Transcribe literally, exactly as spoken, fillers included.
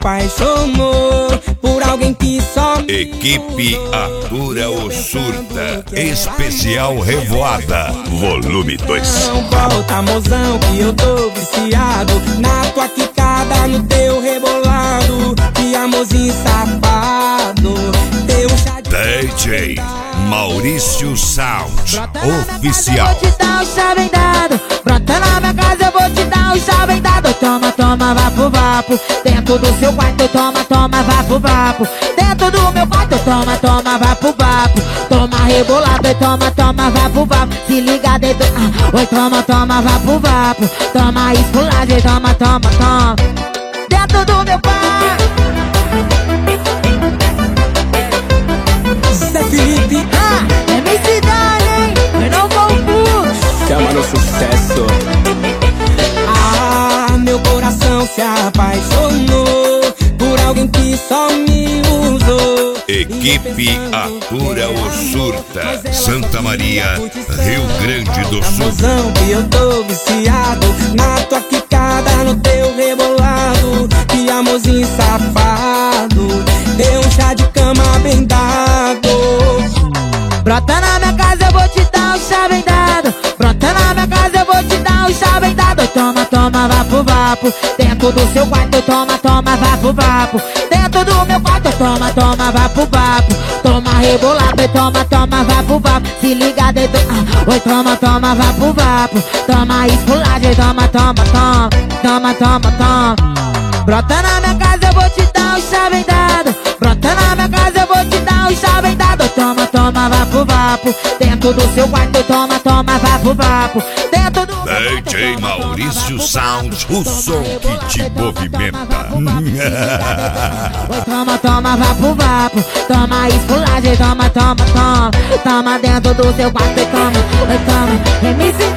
apaixonou por alguém que só me Equipe Atura ou Surta, especial Revoada, volume dois. Não volta, mozão, que eu tô viciado na tua quicada, no teu rebolado. Que amorzinho safado, teu chá de D J Maurício Sound, oficial. Eu vou te dar um chá bem dado. Brota na minha casa, eu vou te dar um chá bem dado. Toma, toma, vapo, vapo. Dentro do seu quarto, toma, toma, vapo, vapo. Dentro do meu quarto, toma, toma, vapo, vapo. Toma rebolado, toma, toma, vapo, vapo. Se liga dentro, ah, oi, toma, toma, vapo, vapo. Toma esculagem, toma, toma, toma. Dentro do meu quarto. Zé Felipe, Ah, é minha cidade, hein? Eu não confundo. Chama no sucesso. ah, meu coração se apaixonou por alguém que só me usou. Equipe Atura ou Surta, Santa Maria, Rio Grande do Sul. Mozão, que eu tô viciado na tua quicada, no teu rebolado. Que amorzinho safado, deu um chá de cama bem dado. Brota na minha casa, eu vou te dar um chá bem dado. Brota na minha casa, eu vou te dar um chá bem dado. Toma, toma, vapo, vapo. Dentro do seu quarto, toma, toma, vapo, vapo. Dentro do meu quarto, toma, toma, vapo, vapo. Toma rebolado e toma, toma, vapo, vapo. Se liga dentro, ah, oi, toma, toma, vapo, vapo. Toma esculagem, toma, toma, toma. Toma, toma, toma. Brota na minha casa, eu vou te dar um chá bem dado. Brota na minha casa, eu vou te dar um chá bem dado. Toma, toma, vapo, vapo. Dentro do seu quarto, toma, toma, vapo, vapo. Dentro do D J Maurício Sound, o som que te movimenta. oi, toma, toma, vapo, vapo. Toma esculagem, toma, toma, toma. Toma dentro do seu quarto e toma, oi, toma. M C